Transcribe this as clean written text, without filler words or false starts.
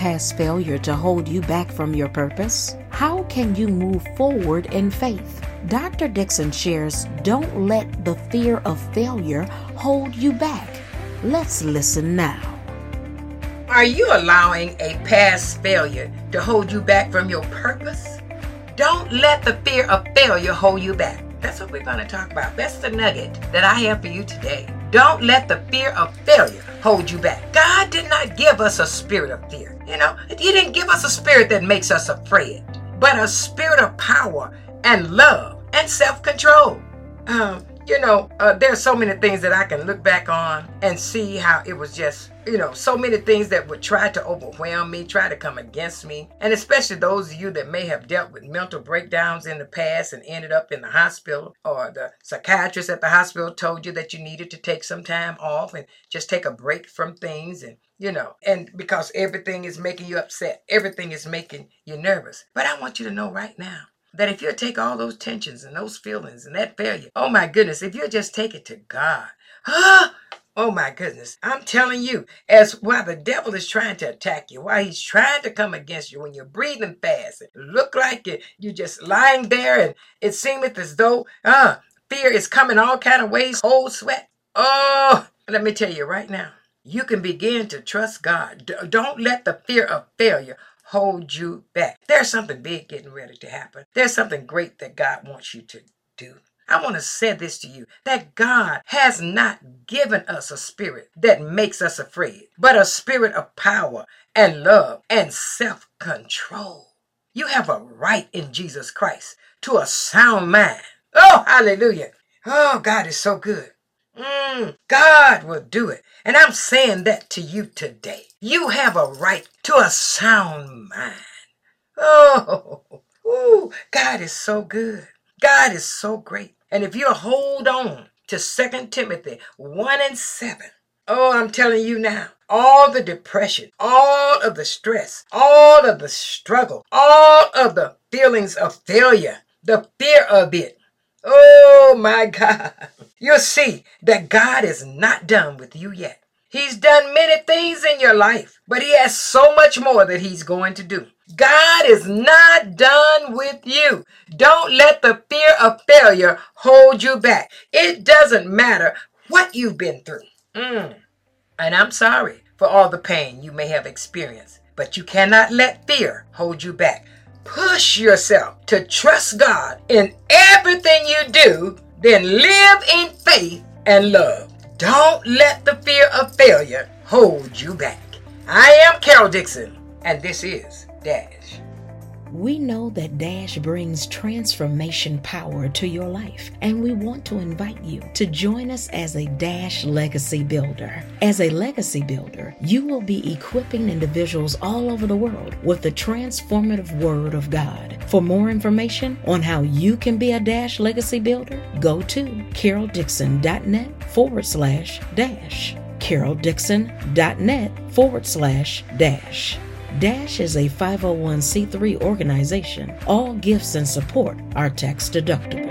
past failure to hold you back from your purpose? How can you move forward in faith? Dr. Dixon shares, don't let the fear of failure hold you back. Let's listen now. Are you allowing a past failure to hold you back from your purpose? Don't let the fear of failure hold you back. That's what we're going to talk about. That's the nugget that I have for you today. Don't let the fear of failure hold you back. God did not give us a spirit of fear. He didn't give us a spirit that makes us afraid, but a spirit of power and love and self-control. There are so many things that I can look back on and see how it was just, so many things that would try to overwhelm me, try to come against me. And especially those of you that may have dealt with mental breakdowns in the past and ended up in the hospital, or the psychiatrist at the hospital told you that you needed to take some time off and just take a break from things. And because everything is making you upset, everything is making you nervous. But I want you to know right now that if you take all those tensions and those feelings and that failure, oh my goodness, if you just take it to God, oh my goodness, I'm telling you, while the devil is trying to attack you, while he's trying to come against you, when you're breathing fast, it look like you're just lying there, and it seemeth as though fear is coming all kind of ways, cold sweat. Oh, let me tell you right now, you can begin to trust God. Don't let the fear of failure hold you back. There's something big getting ready to happen. There's something great that God wants you to do. I want to say this to you, that God has not given us a spirit that makes us afraid, but a spirit of power and love and self-control. You have a right in Jesus Christ to a sound mind. Oh, hallelujah. Oh, God is so good. God will do it. And I'm saying that to you today. You have a right to a sound mind. God is so good. God is so great. And if you hold on to 2 Timothy 1:7, I'm telling you now, all the depression, all of the stress, all of the struggle, all of the feelings of failure, the fear of it, oh my God, you'll see that God is not done with you yet. He's done many things in your life, but he has so much more that he's going to do. God is not done with you. Don't let the fear of failure hold you back. It doesn't matter what you've been through. And I'm sorry for all the pain you may have experienced, but you cannot let fear hold you back. Push yourself to trust God in everything you do, then live in faith and love. Don't let the fear of failure hold you back. I am Carol Dixon, and this is Dash. We know that Dash brings transformation power to your life, and we want to invite you to join us as a Dash Legacy Builder. As a Legacy Builder, you will be equipping individuals all over the world with the transformative Word of God. For more information on how you can be a Dash Legacy Builder, go to caroldixon.net/dash. caroldixon.net/dash. Dash is a 501c3 organization. All gifts and support are tax deductible.